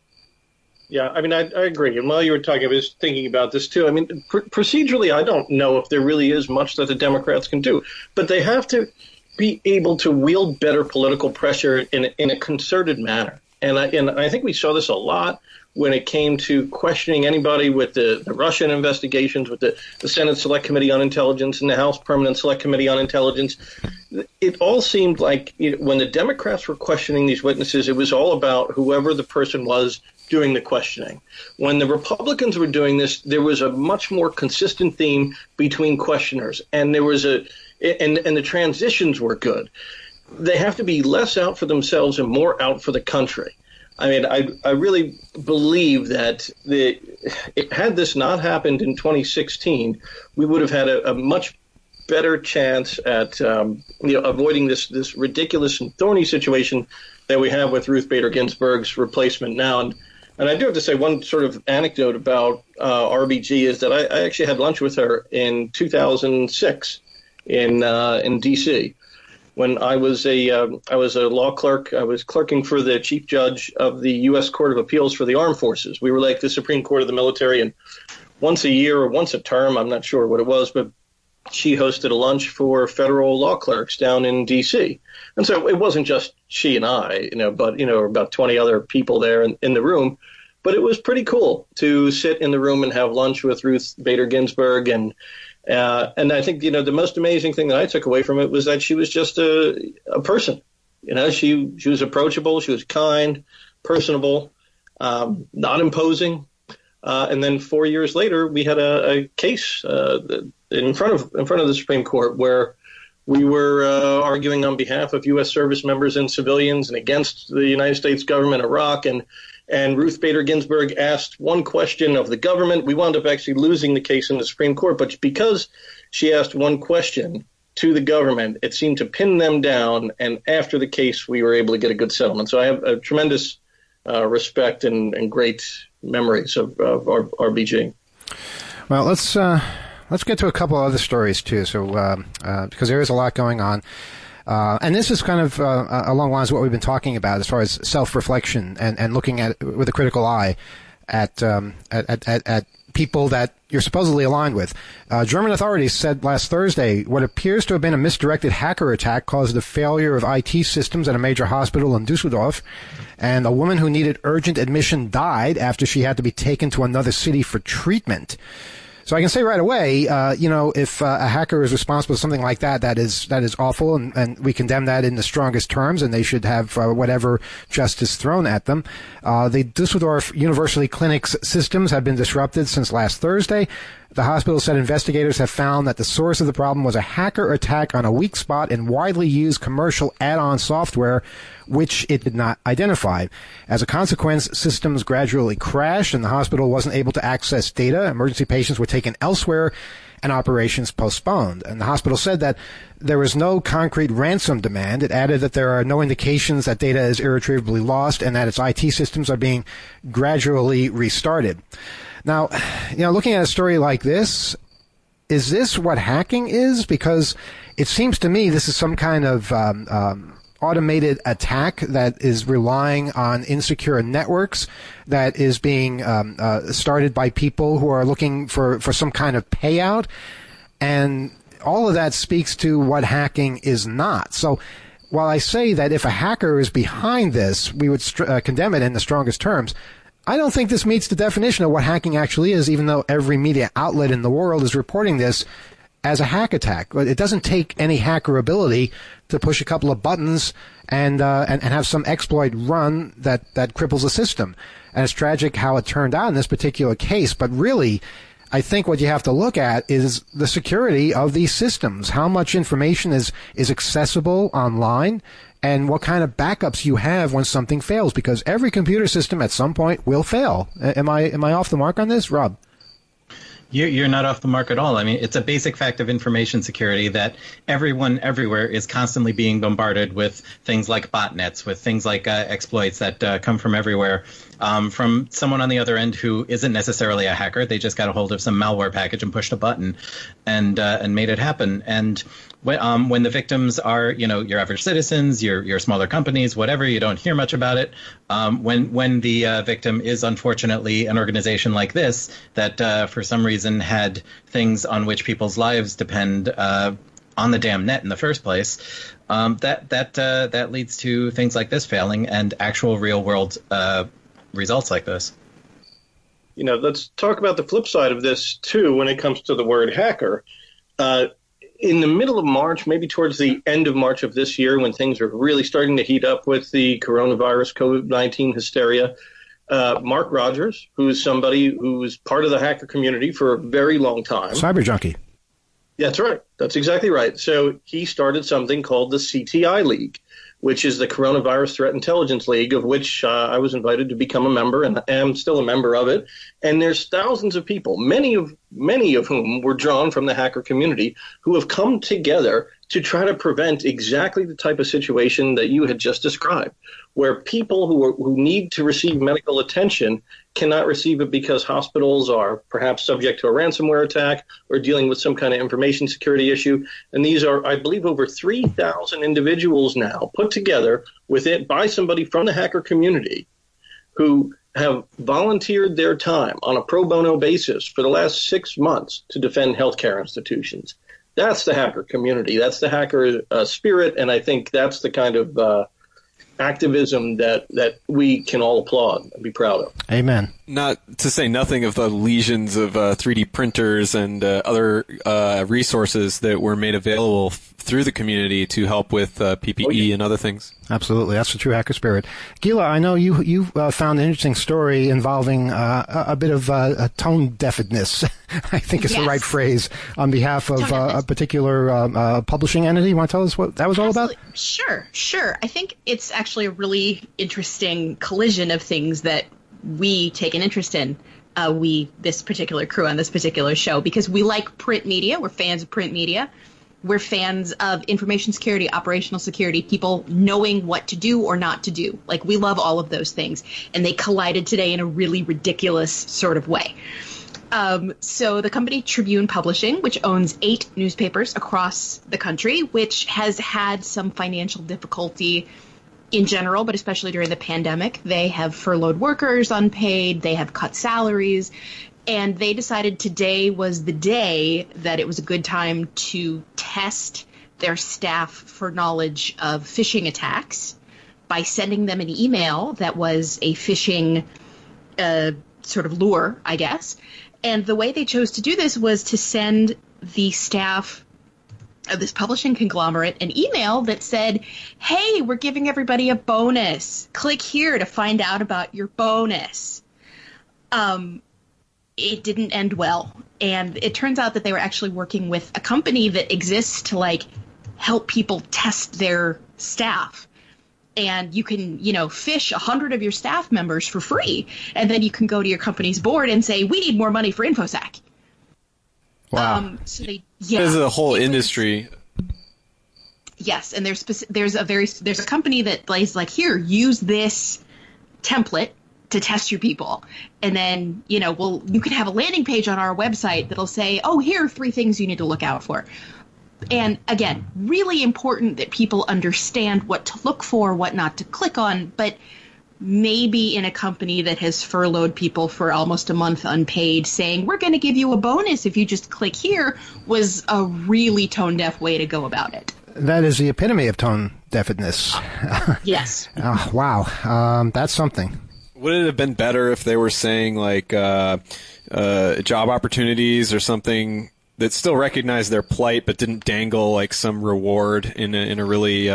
Yeah, I mean, I agree. And while you were talking, I was thinking about this, too. I mean, procedurally, I don't know if there really is much that the Democrats can do. But they have to be able to wield better political pressure in a concerted manner. And I think we saw this a lot when it came to questioning anybody with the Russian investigations, with the Senate Select Committee on Intelligence and the House Permanent Select Committee on Intelligence. It all seemed like when the Democrats were questioning these witnesses, it was all about whoever the person was doing the questioning. When the Republicans were doing this, there was a much more consistent theme between questioners, and there was and the transitions were good. They have to be less out for themselves and more out for the country. I mean, I really believe that had this not happened in 2016, we would have had a much better chance at avoiding this ridiculous and thorny situation that we have with Ruth Bader Ginsburg's replacement now. And I do have to say one sort of anecdote about RBG is that I actually had lunch with her in 2006 in D.C. when I was a law clerk. I was clerking for the chief judge of the U.S. Court of Appeals for the Armed Forces. We were like the Supreme Court of the military, and once a year or once a term, I'm not sure what it was, but she hosted a lunch for federal law clerks down in D.C. And so it wasn't just she and I, but about 20 other people there in the room. But it was pretty cool to sit in the room and have lunch with Ruth Bader Ginsburg. And I think, the most amazing thing that I took away from it was that she was just a person. She was approachable. She was kind, personable, not imposing. And then 4 years later, we had a case in front of the Supreme Court where we were arguing on behalf of U.S. service members and civilians and against the United States government, Iraq, and Ruth Bader Ginsburg asked one question of the government. We wound up actually losing the case in the Supreme Court, but because she asked one question to the government, it seemed to pin them down, and after the case, we were able to get a good settlement. So I have a tremendous respect and great memories of RBG. Well, let's get to a couple other stories too. So because there is a lot going on, and this is kind of along the lines of what we've been talking about as far as self-reflection and looking at with a critical eye at people that you're supposedly aligned with. German authorities said last Thursday what appears to have been a misdirected hacker attack caused the failure of IT systems at a major hospital in Dusseldorf, and a woman who needed urgent admission died after she had to be taken to another city for treatment. So I can say right away, if a hacker is responsible for something like that, that is awful, and we condemn that in the strongest terms, and they should have whatever justice thrown at them. The Dusseldorf University Clinic's systems have been disrupted since last Thursday. The hospital said investigators have found that the source of the problem was a hacker attack on a weak spot in widely used commercial add-on software, which it did not identify. As a consequence, systems gradually crashed and the hospital wasn't able to access data. Emergency patients were taken elsewhere and operations postponed. And the hospital said that there was no concrete ransom demand. It added that there are no indications that data is irretrievably lost and that its IT systems are being gradually restarted. Now, looking at a story like this, is this what hacking is? Because it seems to me this is some kind of automated attack that is relying on insecure networks, that is being started by people who are looking for some kind of payout. And all of that speaks to what hacking is not. So while I say that if a hacker is behind this, we would condemn it in the strongest terms, I don't think this meets the definition of what hacking actually is, even though every media outlet in the world is reporting this as a hack attack. It doesn't take any hacker ability to push a couple of buttons and have some exploit run that cripples the system. And it's tragic how it turned out in this particular case, but really, I think what you have to look at is the security of these systems. How much information is accessible online, and what kind of backups you have when something fails, because every computer system at some point will fail. Am I off the mark on this, Rob? You're not off the mark at all. I mean, it's a basic fact of information security that everyone everywhere is constantly being bombarded with things like botnets, with things like exploits that come from everywhere, from someone on the other end who isn't necessarily a hacker. They just got a hold of some malware package and pushed a button and made it happen. And when the victims are, your average citizens, your smaller companies, whatever, you don't hear much about it. When the victim is unfortunately an organization like this that for some reason had things on which people's lives depend on the damn net in the first place, that leads to things like this failing and actual real world results like this. Let's talk about the flip side of this too when it comes to the word hacker. In the middle of March, maybe towards the end of March of this year, when things are really starting to heat up with the coronavirus, COVID-19 hysteria, Mark Rogers, who is somebody who's part of the hacker community for a very long time. Cyber junkie. That's right. That's exactly right. So he started something called the CTI League, which is the Coronavirus Threat Intelligence League, of which I was invited to become a member, and am still a member of it. And there's thousands of people, many of whom were drawn from the hacker community, who have come together to try to prevent exactly the type of situation that you had just described, where people who need to receive medical attention cannot receive it because hospitals are perhaps subject to a ransomware attack or dealing with some kind of information security issue. And these are, I believe, over 3,000 individuals now put together with it by somebody from the hacker community who have volunteered their time on a pro bono basis for the last 6 months to defend healthcare institutions. That's the hacker community. That's the hacker spirit, and I think that's the kind of activism that we can all applaud and be proud of. Amen. Not to say nothing of the legions of 3D printers and other resources that were made available through the community to help with PPE and other things. Absolutely. That's the true hacker spirit. Gila, I know you found an interesting story involving a bit of tone deafness, I think is the right phrase, on behalf of a particular publishing entity. You want to tell us what that was all about? Sure. I think it's actually a really interesting collision of things that we take an interest in, this particular crew on this particular show, because we like print media. We're fans of print media. We're fans of information security, operational security, people knowing what to do or not to do. Like, we love all of those things. And they collided today in a really ridiculous sort of way. So the company Tribune Publishing, which owns 8 newspapers across the country, which has had some financial difficulty in general, but especially during the pandemic, they have furloughed workers unpaid, they have cut salaries, and they decided today was the day that it was a good time to test their staff for knowledge of phishing attacks by sending them an email that was a phishing sort of lure, I guess. And the way they chose to do this was to send the staff of this publishing conglomerate an email that said, hey, we're giving everybody a bonus. Click here to find out about your bonus. It didn't end well. And it turns out that they were actually working with a company that exists to help people test their staff. And you can, fish 100 of your staff members for free. And then you can go to your company's board and say, we need more money for InfoSec. Wow. There's a whole industry. Yes, and there's a company that is like, here, use this template to test your people, and then you can have a landing page on our website that'll say, oh, here are 3 things you need to look out for. And again, really important that people understand what to look for, what not to click on, but maybe in a company that has furloughed people for almost a month unpaid, saying, we're going to give you a bonus if you just click here, was a really tone-deaf way to go about it. That is the epitome of tone-deafness. Yes. Oh, wow. That's something. Would it have been better if they were saying, job opportunities or something that still recognized their plight but didn't dangle like some reward in a really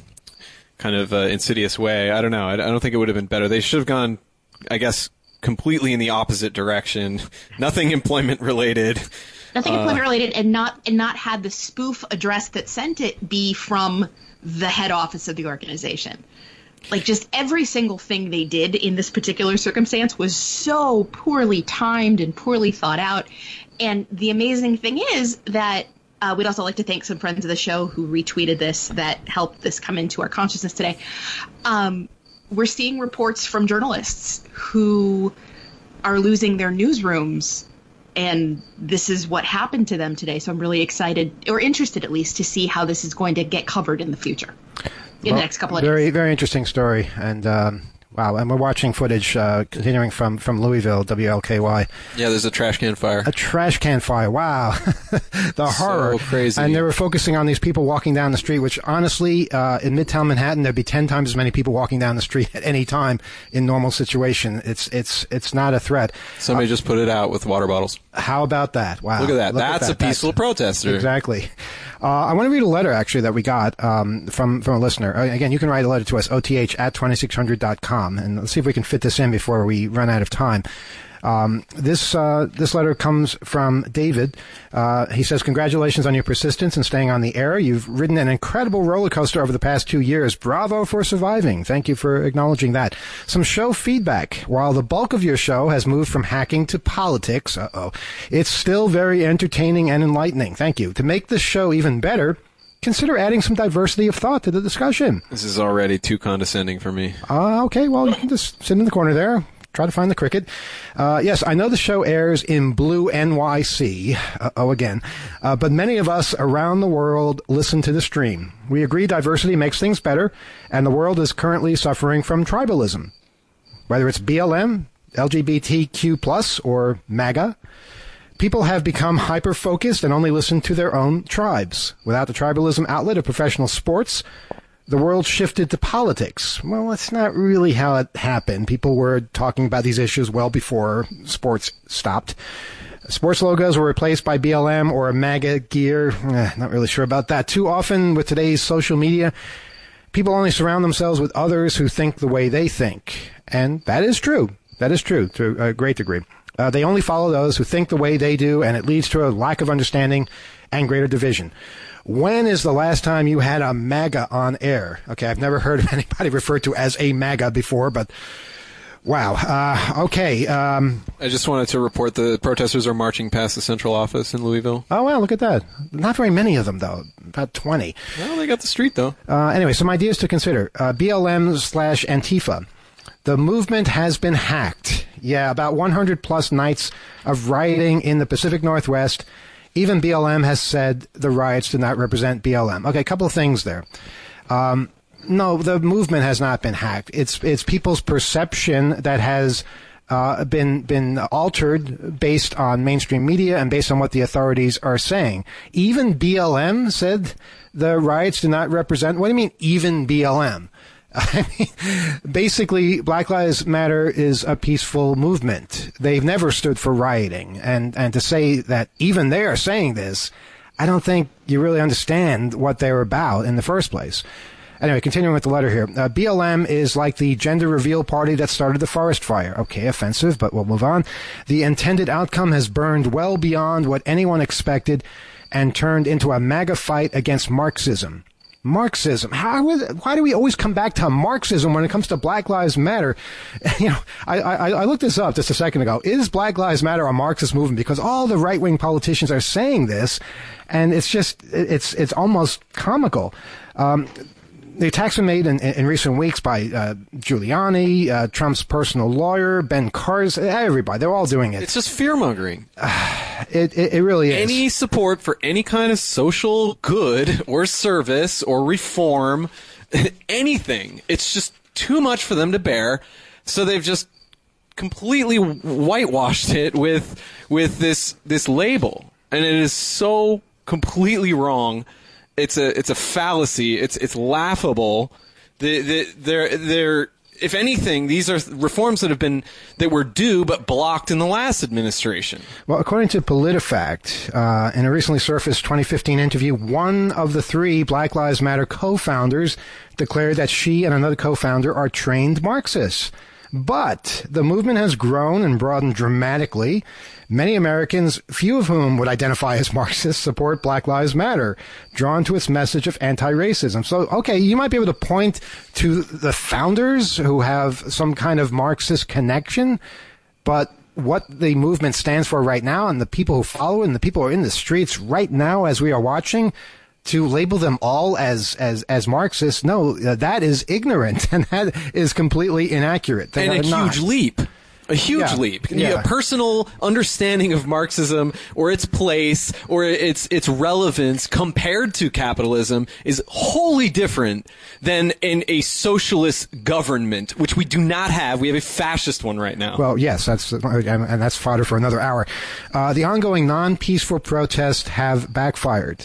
kind of insidious way. I don't know. I don't think it would have been better. They should have gone, I guess, completely in the opposite direction. Nothing employment related. Nothing employment related, and not had the spoof address that sent it be from the head office of the organization. Like, just every single thing they did in this particular circumstance was so poorly timed and poorly thought out. And the amazing thing is that we'd also like to thank some friends of the show who retweeted this that helped this come into our consciousness today. We're seeing reports from journalists who are losing their newsrooms, and this is what happened to them today. So I'm really excited, or interested at least, to see how this is going to get covered in the future, in the next couple of days. Very, very interesting story. And wow, and we're watching footage continuing from Louisville, WLKY. Yeah, there's a trash can fire. A trash can fire. Wow. The horror. So crazy. And they were focusing on these people walking down the street, which honestly, in Midtown Manhattan, there'd be 10 times as many people walking down the street at any time in normal situation. It's not a threat. Somebody just put it out with water bottles. How about that? Wow. Look at that. That's a peaceful protester. Exactly. I want to read a letter, actually, that we got from a listener. Again, you can write a letter to us, oth@2600.com, and let's see if we can fit this in before we run out of time. This letter comes from David. He says, congratulations on your persistence in staying on the air. You've ridden an incredible roller coaster over the past 2 years. Bravo for surviving. Thank you for acknowledging that. Some show feedback. While the bulk of your show has moved from hacking to politics, it's still very entertaining and enlightening. Thank you. To make this show even better, consider adding some diversity of thought to the discussion. This is already too condescending for me. Okay, well, you can just sit in the corner there. Try to find the cricket. Yes, I know the show airs in Blue NYC. Again. But many of us around the world listen to the stream. We agree diversity makes things better, and the world is currently suffering from tribalism. Whether it's BLM, LGBTQ+, or MAGA, people have become hyper-focused and only listen to their own tribes. Without the tribalism outlet of professional sports, the world shifted to politics. Well, that's not really how it happened. People were talking about these issues well before sports stopped. Sports logos were replaced by BLM or MAGA gear. Not really sure about that. Too often with today's social media, people only surround themselves with others who think the way they think. And that is true. That is true to a great degree. They only follow those who think the way they do, and it leads to a lack of understanding and greater division. When is the last time you had a MAGA on air? Okay, I've never heard of anybody referred to as a MAGA before, but wow. Okay. I just wanted to report the protesters are marching past the central office in Louisville. Oh, wow, look at that. Not very many of them, though. About 20. Well, they got the street, though. Anyway, some ideas to consider. BLM/Antifa. The movement has been hacked. Yeah, about 100-plus nights of rioting in the Pacific Northwest. Even BLM has said the riots do not represent BLM. Okay, a couple of things there. No, the movement has not been hacked. It's people's perception that has been altered based on mainstream media and based on what the authorities are saying. Even BLM said the riots do not represent. What do you mean, even BLM? I mean, basically, Black Lives Matter is a peaceful movement. They've never stood for rioting. And to say that even they are saying this, I don't think you really understand what they're about in the first place. Anyway, continuing with the letter here. BLM is like the gender reveal party that started the forest fire. Okay, offensive, but we'll move on. The intended outcome has burned well beyond what anyone expected and turned into a MAGA fight against Marxism. Marxism. Why do we always come back to Marxism when it comes to Black Lives Matter? You know, I looked this up just a second ago. Is Black Lives Matter a Marxist movement? Because all the right-wing politicians are saying this, and it's almost comical. The attacks were made in recent weeks by Giuliani, Trump's personal lawyer, Ben Carson, everybody. They're all doing it. It's just fear-mongering. It really is. Any support for any kind of social good or service or reform, anything, it's just too much for them to bear. So they've just completely whitewashed it with this label. And it is so completely wrong. It's a fallacy. It's laughable. They're if anything, these are reforms that were due but blocked in the last administration. Well, according to PolitiFact, in a recently surfaced 2015 interview, one of the three Black Lives Matter co-founders declared that she and another co-founder are trained Marxists. But the movement has grown and broadened dramatically. Many Americans, few of whom would identify as Marxists, support Black Lives Matter, drawn to its message of anti-racism. So, okay, you might be able to point to the founders who have some kind of Marxist connection, but what the movement stands for right now and the people who follow it and the people who are in the streets right now as we are watching, to label them all as Marxists, no, that is ignorant and that is completely inaccurate. They and a not. huge leap. A huge leap. Yeah. A personal understanding of Marxism or its place or its relevance compared to capitalism is wholly different than in a socialist government, which we do not have. We have a fascist one right now. Well, yes, and that's fodder for another hour. The ongoing non-peaceful protests have backfired.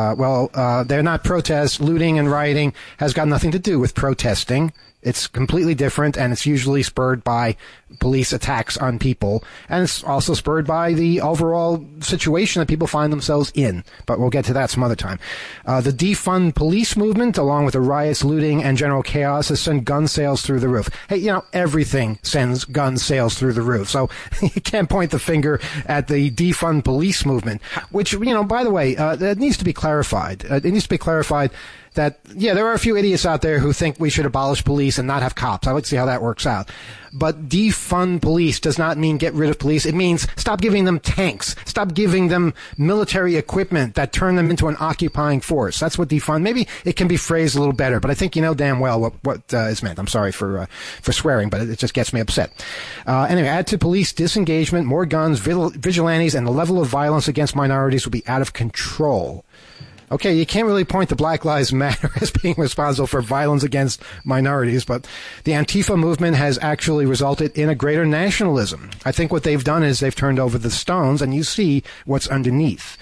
They're not protests. Looting and rioting has got nothing to do with protesting. It's completely different, and it's usually spurred by police attacks on people, and it's also spurred by the overall situation that people find themselves in. But we'll get to that some other time. The defund police movement, along with the riots, looting, and general chaos, has sent gun sales through the roof. Hey, everything sends gun sales through the roof, so you can't point the finger at the defund police movement, which, by the way, that needs to be clarified. It needs to be clarified that, there are a few idiots out there who think we should abolish police and not have cops. I'd like to see how that works out. But defund police does not mean get rid of police. It means stop giving them tanks. Stop giving them military equipment that turn them into an occupying force. That's what defund. Maybe it can be phrased a little better, but I think you know damn well what is meant. I'm sorry for swearing, but it just gets me upset. Anyway, add to police disengagement, more guns, vigilantes, and the level of violence against minorities will be out of control. Okay, you can't really point to Black Lives Matter as being responsible for violence against minorities, but the Antifa movement has actually resulted in a greater nationalism. I think what they've done is they've turned over the stones, and you see what's underneath.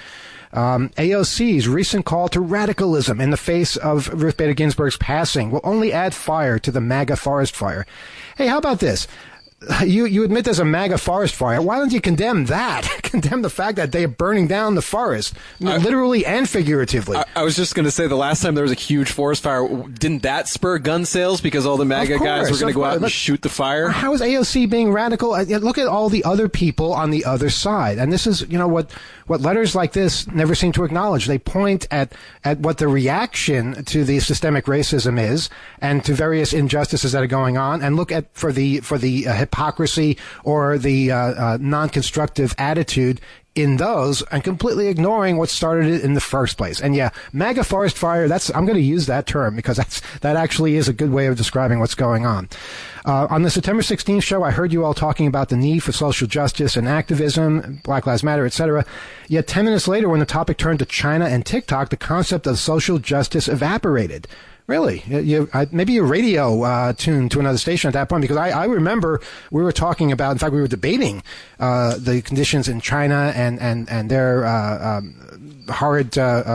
AOC's recent call to radicalism in the face of Ruth Bader Ginsburg's passing will only add fire to the MAGA forest fire. Hey, how about this? You admit there's a MAGA forest fire. Why don't you condemn that? Condemn the fact that they are burning down the forest, literally and figuratively. I was just going to say, the last time there was a huge forest fire, didn't that spur gun sales because all the MAGA guys were going to go out and shoot the fire? How is AOC being radical? Look at all the other people on the other side. And this is, what letters like this never seem to acknowledge. They point at what the reaction to the systemic racism is and to various injustices that are going on, and look at for the hypocrisy or the non-constructive attitude in those, and completely ignoring what started it in the first place. And MAGA forest fire, I'm going to use that term because that actually is a good way of describing what's going on. On the September 16th show, I heard you all talking about the need for social justice and activism, Black Lives Matter, etc. Yet 10 minutes later, when the topic turned to China and TikTok, the concept of social justice evaporated. Really? Maybe your radio tuned to another station at that point, because I remember we were talking about, in fact, we were debating the conditions in China and their horrid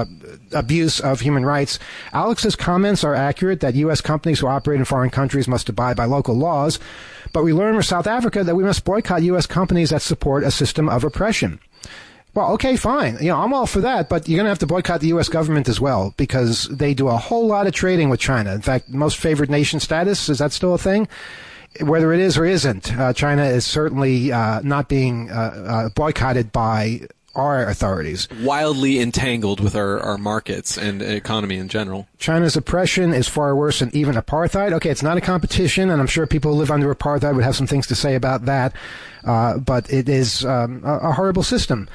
abuse of human rights. Alex's comments are accurate that U.S. companies who operate in foreign countries must abide by local laws, but we learned from South Africa that we must boycott U.S. companies that support a system of oppression. Well, okay, fine. I'm all for that, but you're going to have to boycott the U.S. government as well, because they do a whole lot of trading with China. In fact, most favored nation status, is that still a thing? Whether it is or isn't, China is certainly not being boycotted by our authorities. Wildly entangled with our markets and economy in general. China's oppression is far worse than even apartheid. Okay, it's not a competition, and I'm sure people who live under apartheid would have some things to say about that, but it is a horrible system.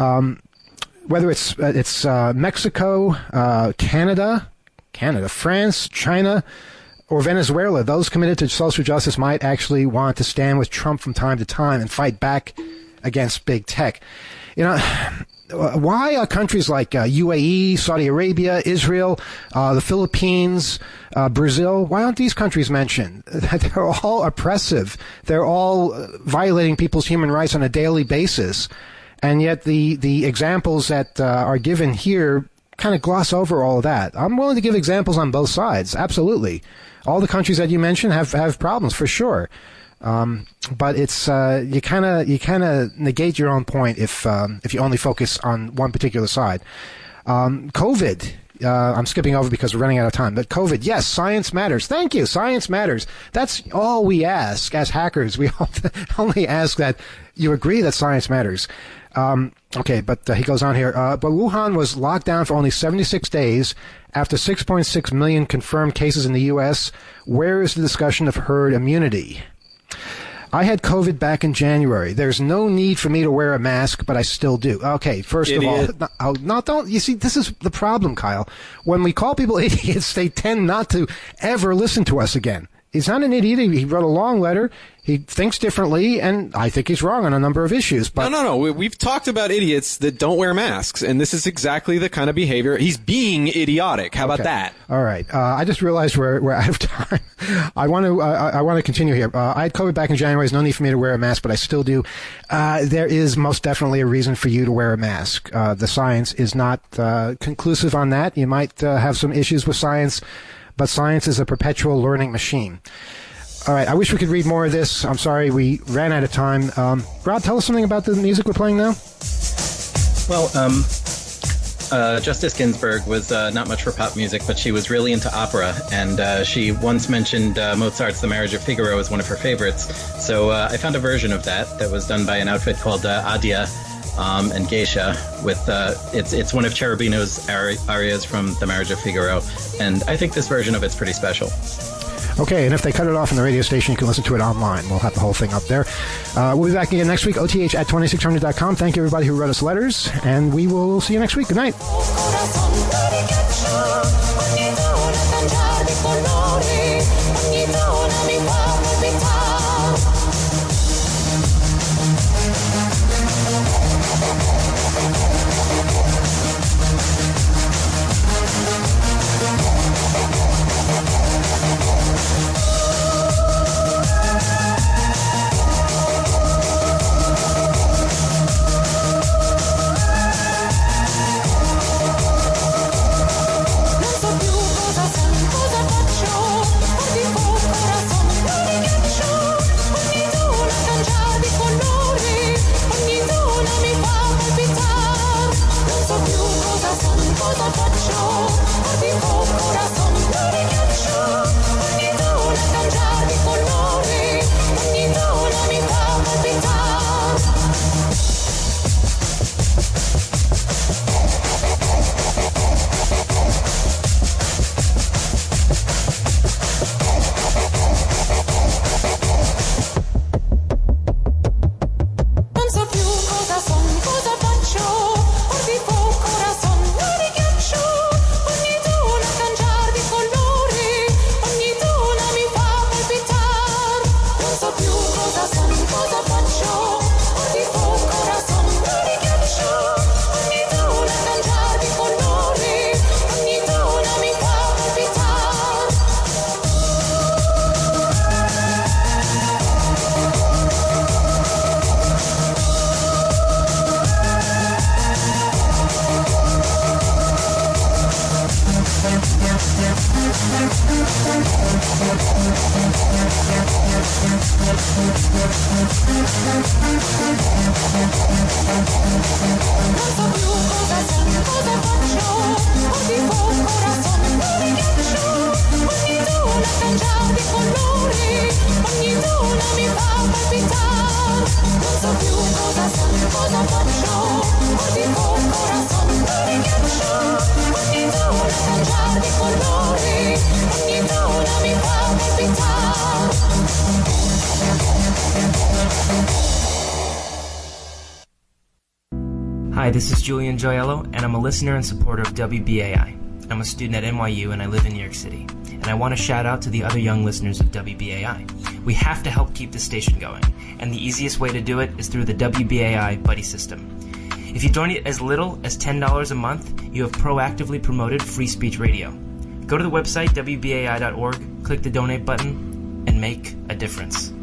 Whether it's Mexico, Canada, France, China, or Venezuela, those committed to social justice might actually want to stand with Trump from time to time and fight back against big tech. Why are countries like UAE, Saudi Arabia, Israel, the Philippines, Brazil, why aren't these countries mentioned? They're all oppressive. They're all violating people's human rights on a daily basis. And yet the examples that are given here kind of gloss over all of that. I'm willing to give examples on both sides. Absolutely. All the countries that you mentioned have problems for sure. But it's, you kind of negate your own point if you only focus on one particular side. COVID. I'm skipping over because we're running out of time. But COVID, yes, science matters. Thank you. Science matters. That's all we ask as hackers. We only ask that you agree that science matters. Okay, but he goes on here. But Wuhan was locked down for only 76 days after 6.6 million confirmed cases in the U.S. Where is the discussion of herd immunity? I had COVID back in January. There's no need for me to wear a mask, but I still do. Okay, first Idiot. of all, no, don't. You see, this is the problem, Kyle. When we call people idiots, they tend not to ever listen to us again. He's not an idiot. He wrote a long letter. He thinks differently, and I think he's wrong on a number of issues. But No. We've talked about idiots that don't wear masks, and this is exactly the kind of behavior. He's being idiotic. How about that? All right. I just realized we're out of time. I want to continue here. I had COVID back in January. There's no need for me to wear a mask, but I still do. There is most definitely a reason for you to wear a mask. The science is not conclusive on that. You might have some issues with science, but science is a perpetual learning machine. All right, I wish we could read more of this. I'm sorry, we ran out of time. Rob, tell us something about the music we're playing now. Well, Justice Ginsburg was not much for pop music, but she was really into opera, and she once mentioned Mozart's The Marriage of Figaro as one of her favorites. So I found a version of that was done by an outfit called Adia and Geisha. With it's one of Cherubino's arias from The Marriage of Figaro, and I think this version of it's pretty special. Okay, and if they cut it off on the radio station, you can listen to it online. We'll have the whole thing up there. We'll be back again next week, oth@2600.com. Thank you, everybody who wrote us letters, and we will see you next week. Good night. Hi, this is Julian Gioello, and I'm a listener and supporter of WBAI. I'm a student at NYU, and I live in New York City. And I want to shout out to the other young listeners of WBAI. We have to help keep the station going, and the easiest way to do it is through the WBAI Buddy System. If you donate as little as $10 a month, you have proactively promoted free speech radio. Go to the website, WBAI.org, click the donate button, and make a difference.